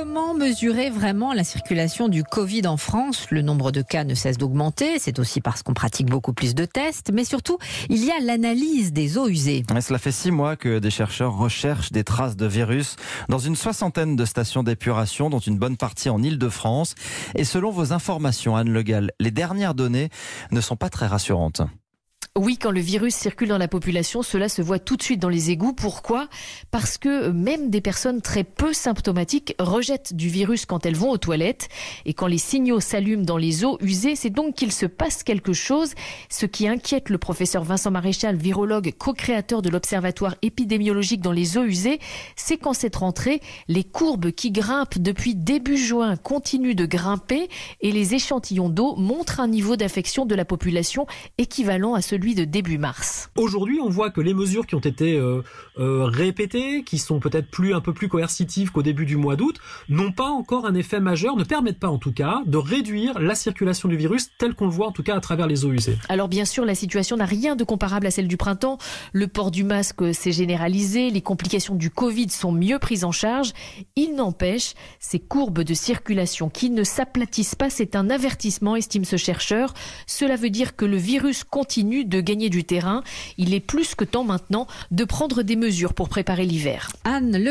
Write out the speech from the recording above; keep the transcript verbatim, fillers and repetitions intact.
Comment mesurer vraiment la circulation du Covid en France ? Le nombre de cas ne cesse d'augmenter, c'est aussi parce qu'on pratique beaucoup plus de tests, mais surtout, il y a l'analyse des eaux usées. Et cela fait six mois que des chercheurs recherchent des traces de virus dans une soixantaine de stations d'épuration, dont une bonne partie en Île-de-France. Et selon vos informations, Anne Le Gall, les dernières données ne sont pas très rassurantes. Oui, quand le virus circule dans la population, cela se voit tout de suite dans les égouts. Pourquoi ? Parce que même des personnes très peu symptomatiques rejettent du virus quand elles vont aux toilettes. Et quand les signaux s'allument dans les eaux usées, c'est donc qu'il se passe quelque chose. Ce qui inquiète le professeur Vincent Maréchal, virologue, co-créateur de l'Observatoire épidémiologique dans les eaux usées, c'est qu'en cette rentrée, les courbes qui grimpent depuis début juin continuent de grimper et les échantillons d'eau montrent un niveau d'infection de la population équivalent à celui de début mars. Aujourd'hui, on voit que les mesures qui ont été euh, euh, répétées, qui sont peut-être plus un peu plus coercitives qu'au début du mois d'août, n'ont pas encore un effet majeur, ne permettent pas en tout cas de réduire la circulation du virus tel qu'on le voit en tout cas à travers les eaux usées. Alors bien sûr, la situation n'a rien de comparable à celle du printemps. Le port du masque s'est généralisé, les complications du Covid sont mieux prises en charge. Il n'empêche, ces courbes de circulation qui ne s'aplatissent pas, c'est un avertissement, estime ce chercheur. Cela veut dire que le virus continue de gagner du terrain. Il est plus que temps maintenant de prendre des mesures pour préparer l'hiver. Anne Le